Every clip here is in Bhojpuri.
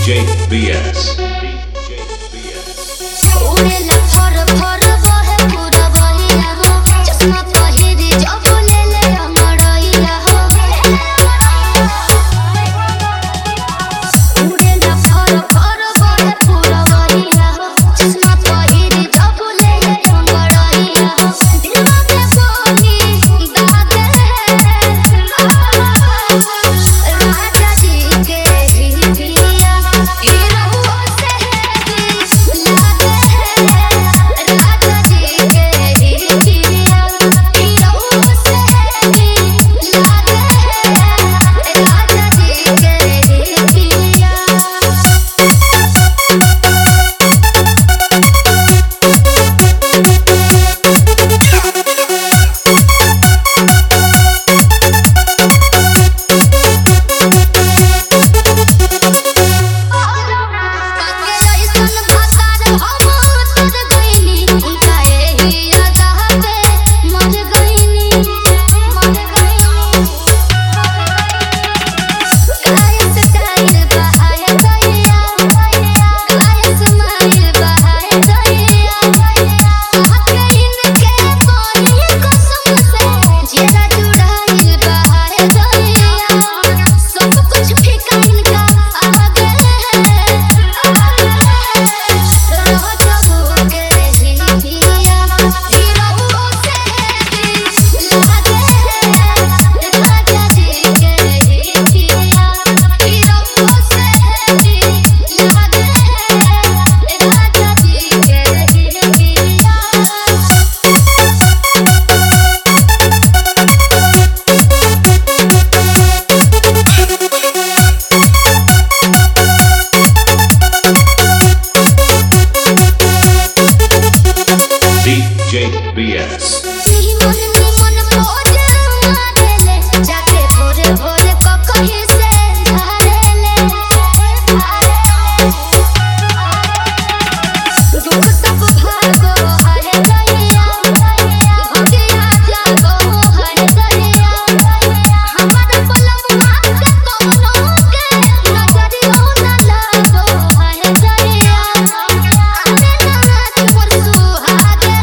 DJBS. उड़ेला फर फर बहे पूरा बहिया हो चश्मा पहिरी जब लेले अंगड़इया हो उड़ेला फर फर बहे पूरा बहिया हो चश्मा पहिरी जब लेले अंगड़इया हो दिलवा के बोली दागे राजा जी के हिया हीरो से लागे राजा जी के हिया हीरो से लागे राजा जी के हिया काके ऐसन भातार हम उतर गइनी उनका एही अदा पे मर गइनी काहे स्टाइल बहाए गइया काहे स्माइल बहाए गइया हके इनके कोई कसम से जीरा जुड़ाइल बहाए गइया सब कुछ फीका इनका आगे राजा के हिया हीरो से लागे राजा जी के हिया हीरो से लागे राजा जी के DJBS. निमन भोज मारेले जाके भोरे भोरे ककही से झारेले दुख सब भागो हरे गइया भगिया जागो हरे गइया हमर पलवा से कोनो के नजरियो न लागो हरे गइया आने नाच मोर सुहागे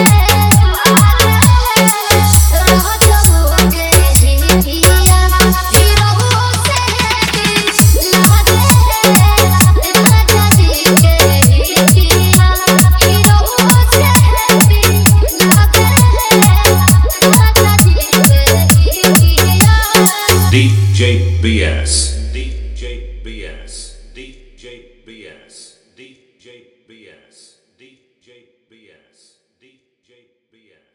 राजा के हिया हीरो से लागे राजा जी के हिया हीरो से लागे राजा जी के हिया DJBS. DJBS. DJBS. DJBS. DJBS. DJBS.